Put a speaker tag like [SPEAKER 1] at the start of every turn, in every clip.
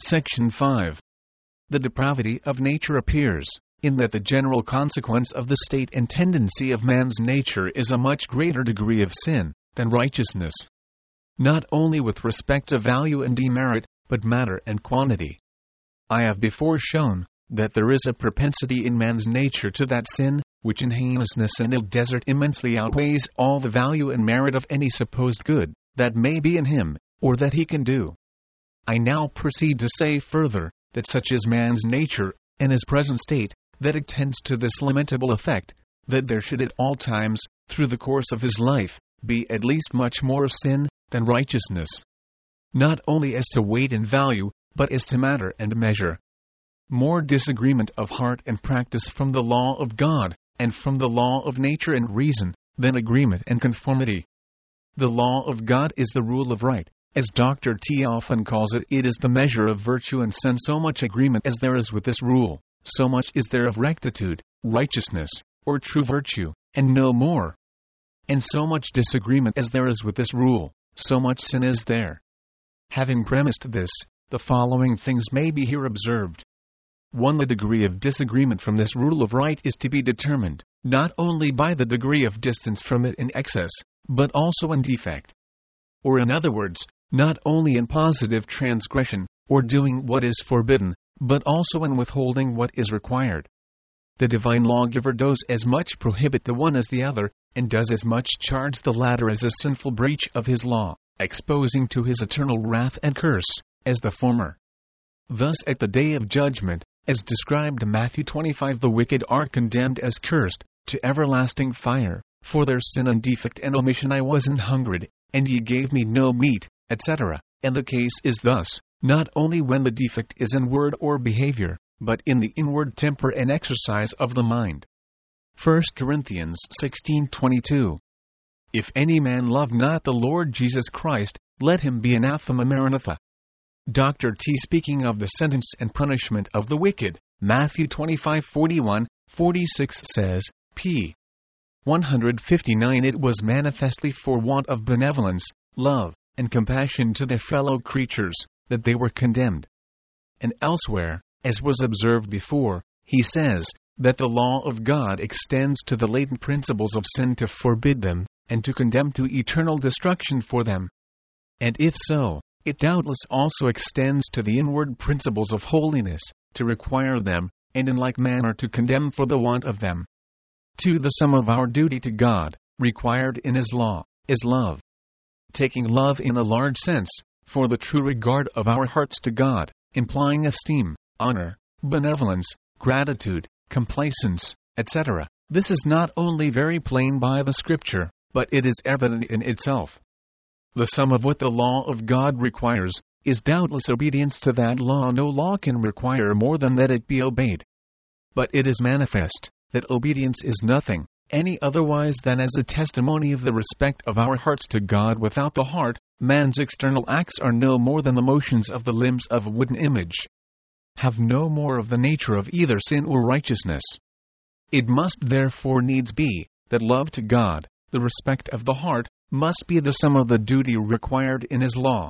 [SPEAKER 1] Section 5. The depravity of nature appears, in that the general consequence of the state and tendency of man's nature is a much greater degree of sin than righteousness, not only with respect to value and demerit, but matter and quantity. I have before shown that there is a propensity in man's nature to that sin, which in heinousness and ill desert immensely outweighs all the value and merit of any supposed good that may be in him, or that he can do. I now proceed to say further, that such is man's nature, and his present state, that it tends to this lamentable effect, that there should at all times, through the course of his life, be at least much more sin than righteousness, not only as to weight and value, but as to matter and measure. More disagreement of heart and practice from the law of God, and from the law of nature and reason, than agreement and conformity. The law of God is the rule of right. As Dr. T often calls it, it is the measure of virtue and sin. So much agreement as there is with this rule, so much is there of rectitude, righteousness, or true virtue, and no more. And so much disagreement as there is with this rule, so much sin is there. Having premised this, the following things may be here observed. 1. The degree of disagreement from this rule of right is to be determined, not only by the degree of distance from it in excess, but also in defect. Or in other words, not only in positive transgression, or doing what is forbidden, but also in withholding what is required. The divine lawgiver does as much prohibit the one as the other, and does as much charge the latter as a sinful breach of his law, exposing to his eternal wrath and curse, as the former. Thus at the day of judgment, as described in Matthew 25, the wicked are condemned as cursed, to everlasting fire, for their sin and defect and omission. I wasn't hungered, and ye gave me no meat, etc. And the case is thus, not only when the defect is in word or behavior, but in the inward temper and exercise of the mind. 1 Corinthians 16:22. If any man love not the Lord Jesus Christ, let him be anathema maranatha. Dr. T speaking of the sentence and punishment of the wicked, Matthew 25:41-46 says, p. 159, it was manifestly for want of benevolence, love, and compassion to their fellow creatures, that they were condemned. And elsewhere, as was observed before, he says, that the law of God extends to the latent principles of sin to forbid them, and to condemn to eternal destruction for them. And if so, it doubtless also extends to the inward principles of holiness, to require them, and in like manner to condemn for the want of them. 2. The sum of our duty to God, required in His law, is love. Taking love in a large sense, for the true regard of our hearts to God, implying esteem, honor, benevolence, gratitude, complacence, etc. This is not only very plain by the Scripture, but it is evident in itself. The sum of what the law of God requires, is doubtless obedience to that law. No law can require more than that it be obeyed. But it is manifest, that obedience is nothing, any otherwise than as a testimony of the respect of our hearts to God. Without the heart, man's external acts are no more than the motions of the limbs of a wooden image, have no more of the nature of either sin or righteousness. It must therefore needs be, that love to God, the respect of the heart, must be the sum of the duty required in His law.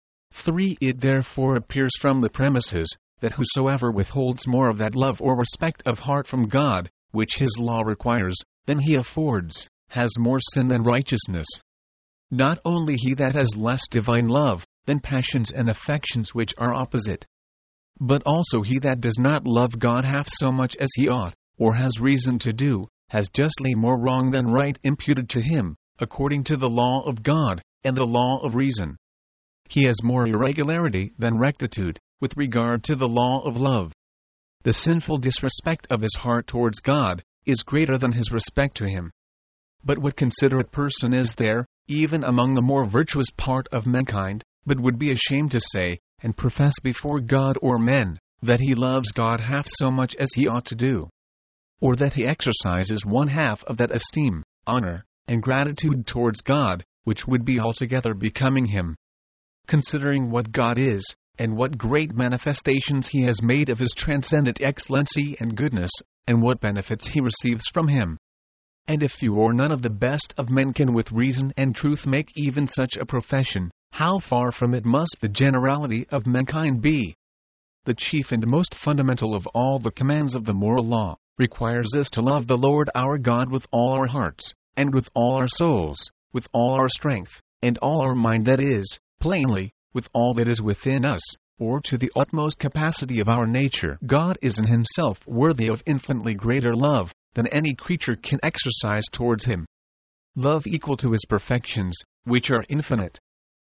[SPEAKER 1] 3. It therefore appears from the premises, that whosoever withholds more of that love or respect of heart from God, which His law requires, than he affords, has more sin than righteousness. Not only he that has less divine love, than passions and affections which are opposite, but also he that does not love God half so much as he ought, or has reason to do, has justly more wrong than right imputed to him, according to the law of God, and the law of reason. He has more irregularity than rectitude, with regard to the law of love. The sinful disrespect of his heart towards God, is greater than his respect to Him. But what considerate person is there, even among the more virtuous part of mankind, but would be ashamed to say, and profess before God or men, that he loves God half so much as he ought to do? Or that he exercises one half of that esteem, honor, and gratitude towards God, which would be altogether becoming Him? Considering what God is, and what great manifestations He has made of His transcendent excellency and goodness, and what benefits He receives from Him. And if few or none of the best of men can with reason and truth make even such a profession, how far from it must the generality of mankind be? the chief and most fundamental of all the commands of the moral law, requires us to love the Lord our God with all our hearts, and with all our souls, with all our strength, and all our mind, that is, plainly, with all that is within us, or to the utmost capacity of our nature. God is in himself worthy of infinitely greater love than any creature can exercise towards him. Love equal to his perfections, which are infinite.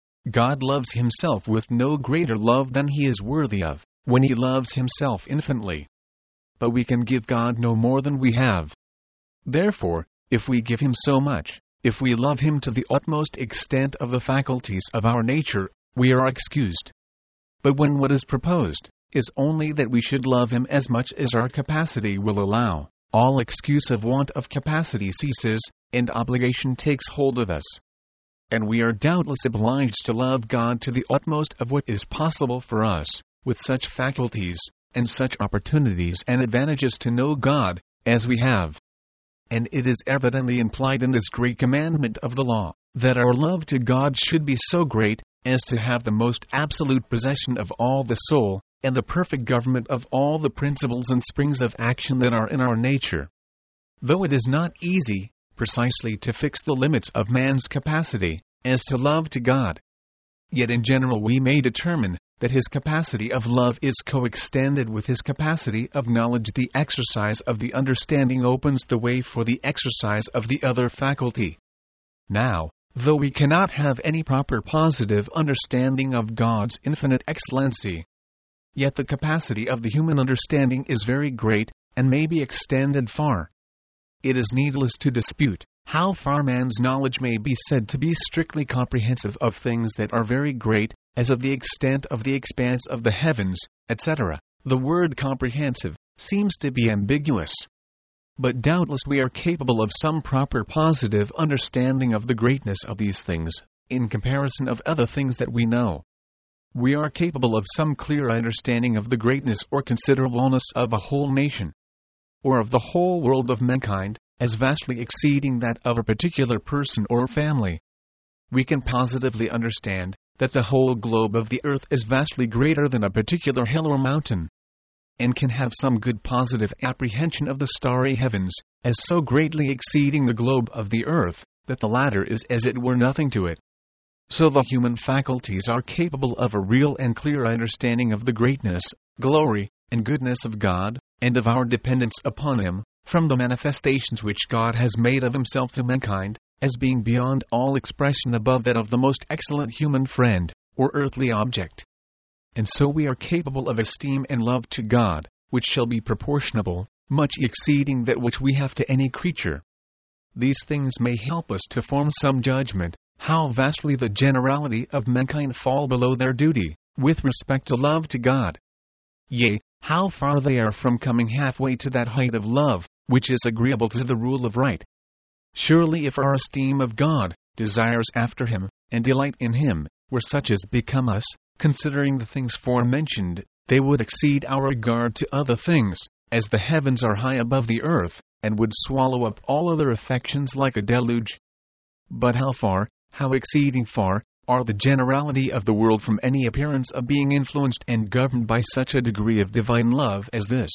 [SPEAKER 1] God loves himself with no greater love than he is worthy of, when he loves himself infinitely. But we can give God no more than we have. Therefore, if we give him so much, if we love him to the utmost extent of the faculties of our nature, we are excused. But when what is proposed is only that we should love him as much as our capacity will allow, all excuse of want of capacity ceases, and obligation takes hold of us. And we are doubtless obliged to love God to the utmost of what is possible for us, with such faculties, and such opportunities and advantages to know God, as we have. And it is evidently implied in this great commandment of the law, that our love to God should be so great, as to have the most absolute possession of all the soul, and the perfect government of all the principles and springs of action that are in our nature. Though it is not easy, precisely to fix the limits of man's capacity, as to love to God, yet in general we may determine that his capacity of love is coextended with his capacity of knowledge. The exercise of the understanding opens the way for the exercise of the other faculty. Now, though we cannot have any proper positive understanding of God's infinite excellency, yet the capacity of the human understanding is very great, and may be extended far. It is needless to dispute how far man's knowledge may be said to be strictly comprehensive of things that are very great, as of the extent of the expanse of the heavens, etc. The word comprehensive seems to be ambiguous. But doubtless we are capable of some proper positive understanding of the greatness of these things, in comparison of other things that we know. We are capable of some clear understanding of the greatness or considerableness of a whole nation, or of the whole world of mankind, as vastly exceeding that of a particular person or family. We can positively understand that the whole globe of the earth is vastly greater than a particular hill or mountain, and can have some good positive apprehension of the starry heavens, as so greatly exceeding the globe of the earth, that the latter is as it were nothing to it. So the human faculties are capable of a real and clear understanding of the greatness, glory, and goodness of God, and of our dependence upon him, from the manifestations which God has made of himself to mankind, as being beyond all expression above that of the most excellent human friend, or earthly object. And so we are capable of esteem and love to God, which shall be proportionable, much exceeding that which we have to any creature. These things may help us to form some judgment, how vastly the generality of mankind fall below their duty, with respect to love to God. Yea, how far they are from coming halfway to that height of love, which is agreeable to the rule of right. Surely if our esteem of God, desires after him, and delight in him, were such as become us, considering the things forementioned, they would exceed our regard to other things, as the heavens are high above the earth, and would swallow up all other affections like a deluge. But how exceeding far, are the generality of the world from any appearance of being influenced and governed by such a degree of divine love as this.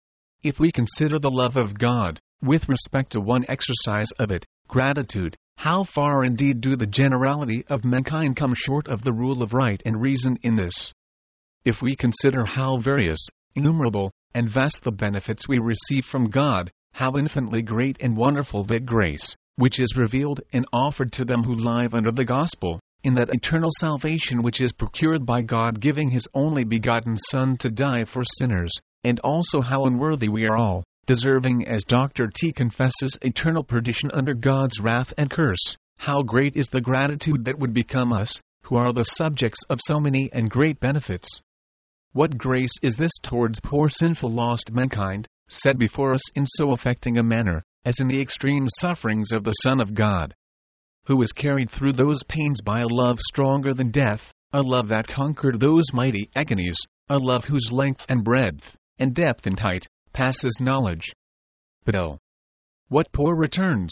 [SPEAKER 1] If we consider the love of God, with respect to one exercise of it, gratitude, how far indeed do the generality of mankind come short of the rule of right and reason in this? If we consider how various, innumerable, and vast the benefits we receive from God, how infinitely great and wonderful that grace, which is revealed and offered to them who live under the gospel, in that eternal salvation which is procured by God giving his only begotten Son to die for sinners, and also how unworthy we are all, deserving, as Dr. T confesses, eternal perdition under God's wrath and curse, how great is the gratitude that would become us, who are the subjects of so many and great benefits. What grace is this towards poor sinful lost mankind, set before us in so affecting a manner, as in the extreme sufferings of the Son of God, who was carried through those pains by a love stronger than death, a love that conquered those mighty agonies, a love whose length and breadth, and depth and height, passes knowledge. But oh, what poor returns!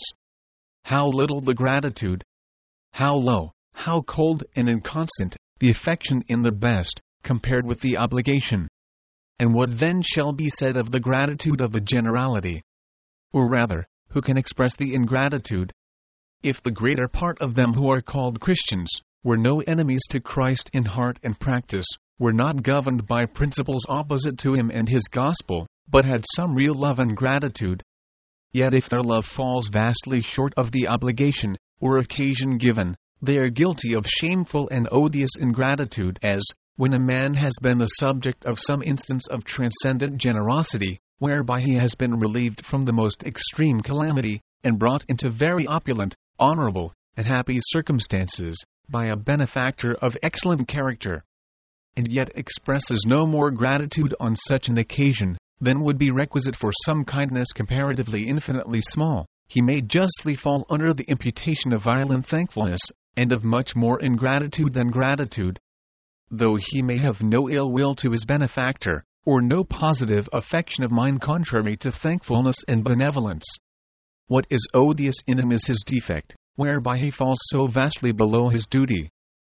[SPEAKER 1] How little the gratitude! How low, how cold and inconstant, the affection in the best, compared with the obligation! And what then shall be said of the gratitude of the generality? Or rather, who can express the ingratitude? If the greater part of them who are called Christians were no enemies to Christ in heart and practice, were not governed by principles opposite to him and his gospel, but had some real love and gratitude, yet if their love falls vastly short of the obligation or occasion given, they are guilty of shameful and odious ingratitude, as, when a man has been the subject of some instance of transcendent generosity, whereby he has been relieved from the most extreme calamity, and brought into very opulent, honorable, and happy circumstances, by a benefactor of excellent character, and yet expresses no more gratitude on such an occasion than would be requisite for some kindness comparatively infinitely small, he may justly fall under the imputation of violent thankfulness, and of much more ingratitude than gratitude, though he may have no ill will to his benefactor, or no positive affection of mind contrary to thankfulness and benevolence. What is odious in him is his defect, whereby he falls so vastly below his duty.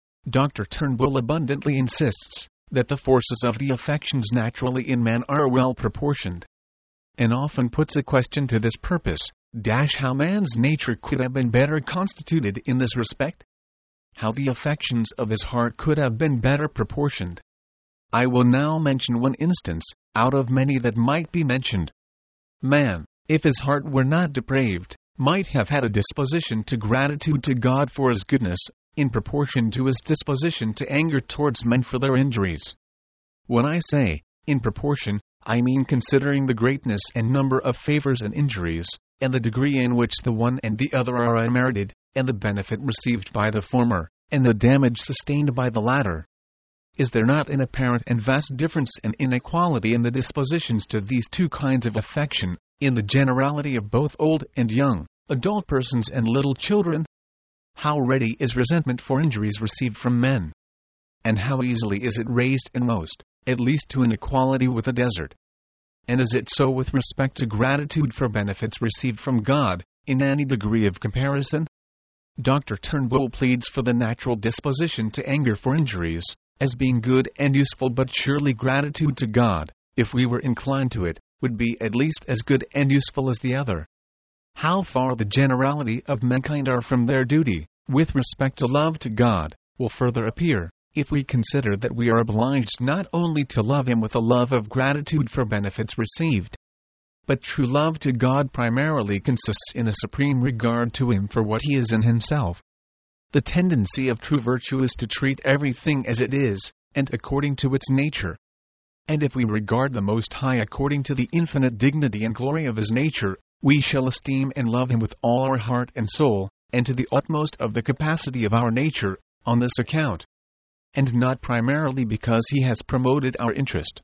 [SPEAKER 1] Dr. Turnbull abundantly insists that the forces of the affections naturally in man are well proportioned, and often puts a question to this purpose, how man's nature could have been better constituted in this respect? How the affections of his heart could have been better proportioned. I will now mention one instance, out of many that might be mentioned. Man, if his heart were not depraved, might have had a disposition to gratitude to God for his goodness, in proportion to his disposition to anger towards men for their injuries. When I say, in proportion, I mean considering the greatness and number of favors and injuries, and the degree in which the one and the other are unmerited, and the benefit received by the former, and the damage sustained by the latter. Is there not an apparent and vast difference and inequality in the dispositions to these two kinds of affection, in the generality of both old and young, adult persons and little children? How ready is resentment for injuries received from men? And how easily is it raised in most, at least to an equality with a desert? And is it so with respect to gratitude for benefits received from God, in any degree of comparison? Dr. Turnbull pleads for the natural disposition to anger for injuries, as being good and useful, but surely gratitude to God, if we were inclined to it, would be at least as good and useful as the other. How far the generality of mankind are from their duty, with respect to love to God, will further appear, if we consider that we are obliged not only to love Him with a love of gratitude for benefits received, but true love to God primarily consists in a supreme regard to Him for what He is in Himself. The tendency of true virtue is to treat everything as it is, and according to its nature. And if we regard the Most High according to the infinite dignity and glory of His nature, we shall esteem and love Him with all our heart and soul, and to the utmost of the capacity of our nature, on this account, and not primarily because He has promoted our interest.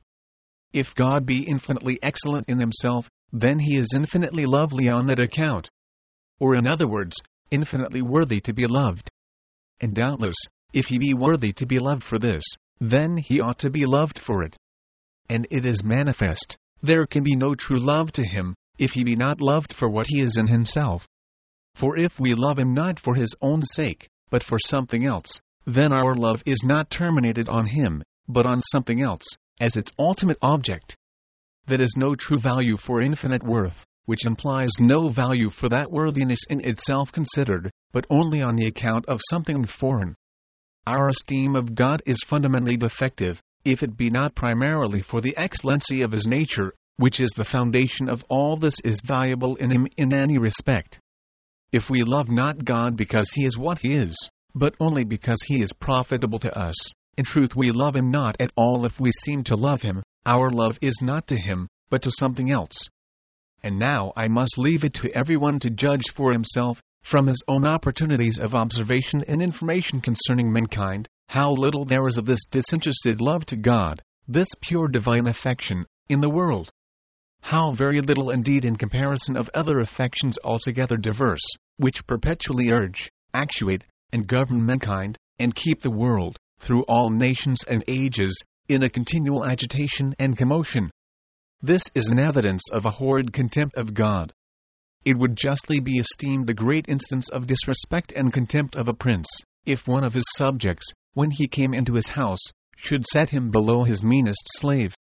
[SPEAKER 1] If God be infinitely excellent in Himself, then He is infinitely lovely on that account. Or in other words, infinitely worthy to be loved. And doubtless, if He be worthy to be loved for this, then He ought to be loved for it. And it is manifest, there can be no true love to Him, if He be not loved for what He is in Himself. For if we love Him not for His own sake, but for something else, then our love is not terminated on Him, but on something else, as its ultimate object. That is no true value for infinite worth, which implies no value for that worthiness in itself considered, but only on the account of something foreign. Our esteem of God is fundamentally defective, if it be not primarily for the excellency of His nature, which is the foundation of all this is valuable in Him in any respect. If we love not God because He is what He is, but only because He is profitable to us, in truth we love Him not at all. If we seem to love Him, our love is not to Him, but to something else. And now I must leave it to everyone to judge for himself, from his own opportunities of observation and information concerning mankind, how little there is of this disinterested love to God, this pure divine affection, in the world. How very little indeed in comparison of other affections altogether diverse, which perpetually urge, actuate, and govern mankind, and keep the world, through all nations and ages, in a continual agitation and commotion. This is an evidence of a horrid contempt of God. It would justly be esteemed a great instance of disrespect and contempt of a prince, if one of his subjects, when he came into his house, should set him below his meanest slave.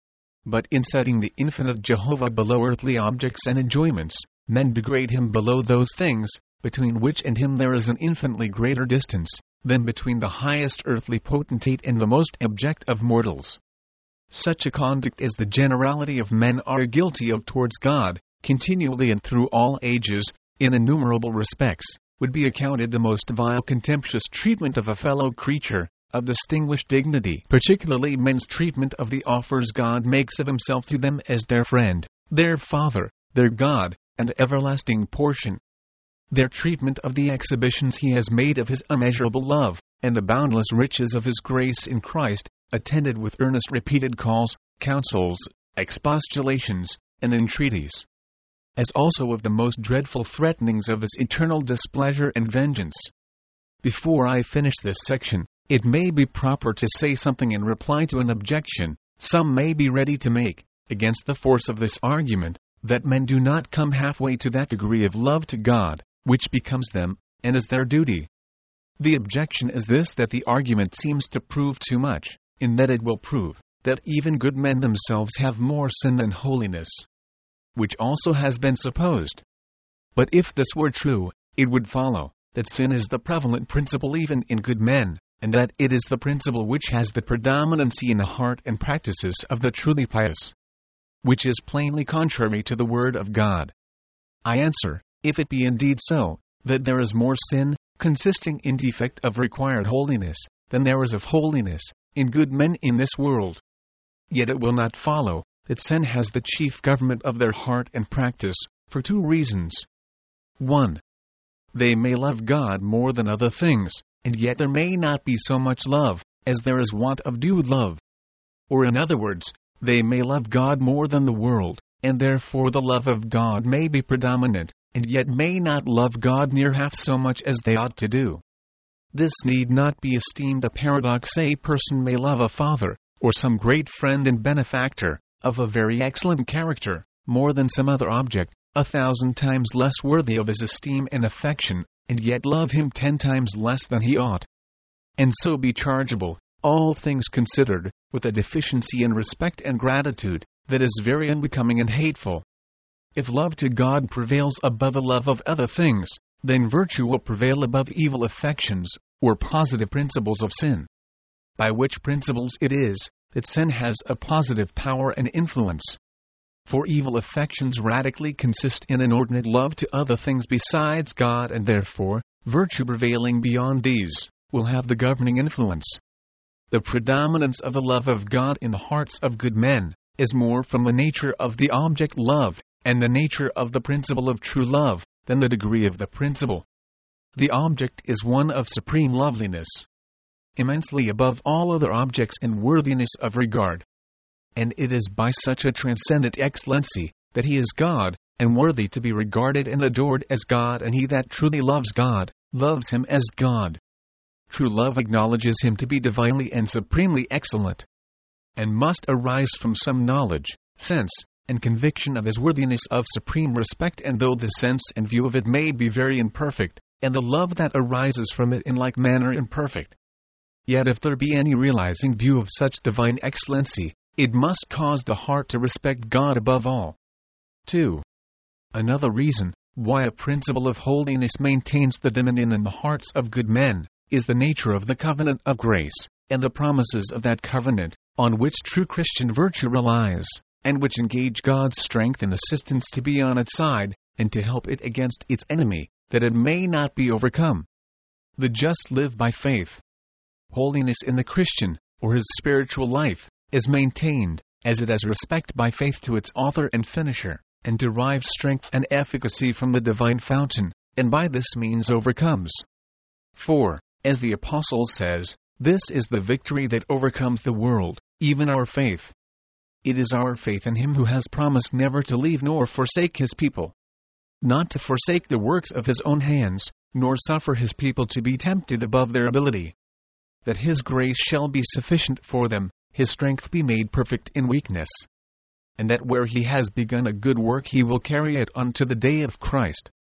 [SPEAKER 1] But in setting the infinite Jehovah below earthly objects and enjoyments, men degrade him below those things, between which and him there is an infinitely greater distance, than between the highest earthly potentate and the most abject of mortals. Such a conduct as the generality of men are guilty of towards God, continually and through all ages, in innumerable respects, would be accounted the most vile contemptuous treatment of a fellow creature, of distinguished dignity, particularly men's treatment of the offers God makes of himself to them as their friend, their Father, their God, and everlasting portion. Their treatment of the exhibitions he has made of his immeasurable love, and the boundless riches of his grace in Christ, attended with earnest repeated calls, counsels, expostulations, and entreaties. As also of the most dreadful threatenings of his eternal displeasure and vengeance. Before I finish this section, it may be proper to say something in reply to an objection some may be ready to make, against the force of this argument, that men do not come halfway to that degree of love to God, which becomes them, and is their duty. The objection is this, that the argument seems to prove too much, in that it will prove that even good men themselves have more sin than holiness, which also has been supposed. But if this were true, it would follow that sin is the prevalent principle even in good men, and that it is the principle which has the predominancy in the heart and practices of the truly pious, which is plainly contrary to the word of God. I answer, if it be indeed so, that there is more sin, consisting in defect of required holiness, than there is of holiness, in good men in this world. Yet it will not follow that sin has the chief government of their heart and practice, for two reasons. 1. They may love God more than other things, and yet there may not be so much love, as there is want of due love. Or in other words, they may love God more than the world, and therefore the love of God may be predominant, and yet may not love God near half so much as they ought to do. This need not be esteemed a paradox. A person may love a father, or some great friend and benefactor, of a very excellent character, more than some other object, 1,000 times less worthy of his esteem and affection, and yet love him 10 times less than he ought. And so be chargeable, all things considered, with a deficiency in respect and gratitude, that is very unbecoming and hateful. If love to God prevails above the love of other things, then virtue will prevail above evil affections, or positive principles of sin. By which principles it is that sin has a positive power and influence. For evil affections radically consist in inordinate love to other things besides God, and therefore, virtue prevailing beyond these, will have the governing influence. The predominance of the love of God in the hearts of good men is more from the nature of the object loved, and the nature of the principle of true love, than the degree of the principle. The object is one of supreme loveliness, immensely above all other objects in worthiness of regard. And it is by such a transcendent excellency that he is God, and worthy to be regarded and adored as God, and he that truly loves God, loves him as God. True love acknowledges him to be divinely and supremely excellent, and must arise from some knowledge, sense, and conviction of his worthiness of supreme respect. And though the sense and view of it may be very imperfect, and the love that arises from it in like manner imperfect, yet if there be any realizing view of such divine excellency, it must cause the heart to respect God above all. 2. Another reason why a principle of holiness maintains the dominion in the hearts of good men is the nature of the covenant of grace, and the promises of that covenant, on which true Christian virtue relies, and which engage God's strength and assistance to be on its side, and to help it against its enemy, that it may not be overcome. The just live by faith. Holiness in the Christian, or his spiritual life, is maintained, as it has respect by faith to its author and finisher, and derives strength and efficacy from the divine fountain, and by this means overcomes. 4. As the Apostle says, this is the victory that overcomes the world, even our faith. It is our faith in him who has promised never to leave nor forsake his people, not to forsake the works of his own hands, nor suffer his people to be tempted above their ability, that his grace shall be sufficient for them, his strength be made perfect in weakness, and that where he has begun a good work he will carry it on to the day of Christ.